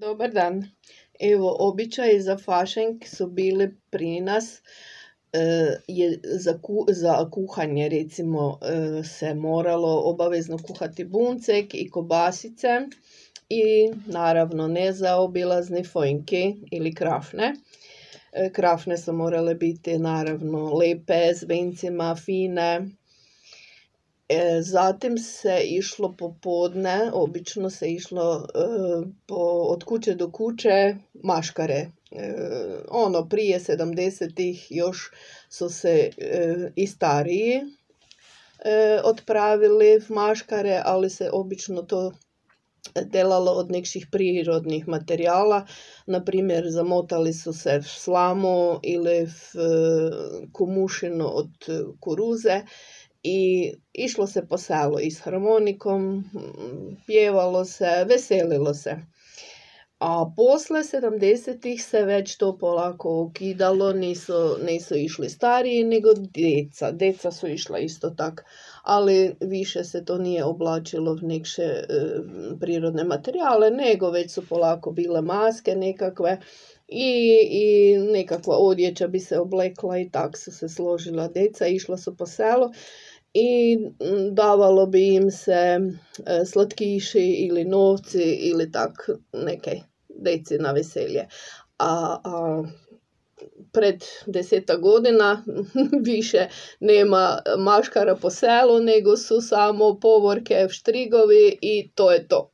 Dobar dan. Evo, običaji za fašenk su bili pri nas za kuhanje, recimo, se moralo obavezno kuhati buncek i kobasice i naravno nezaobilazni fojnki ili krafne. Krafne su morale biti naravno lepe, s vincima, fine. Zatim se išlo popodne, obično se išlo od kuće do kuće maškare. Prije 70-ih još su se i stariji odpravili v maškare, ali se obično to delalo od nekših prirodnih materijala. Naprimjer, zamotali su se v slamu ili v komušinu od kuruze i išlo se po selu i s harmonikom, pjevalo se, veselilo se. A posle 70-ih se već to polako ukidalo, nisu išli stariji nego djeca. Djeca su išla isto tak, ali više se to nije oblačilo v nekše prirodne materijale, nego već su polako bile maske nekakve i nekakva odjeća bi se oblekla i tak su se složila djeca, išla su po selu i davalo bi im se slatkiši ili novci ili tak neke deci na veselje. A pred 10 godina više nema maškara po selu, nego su samo povorke, štrigovi i to je to.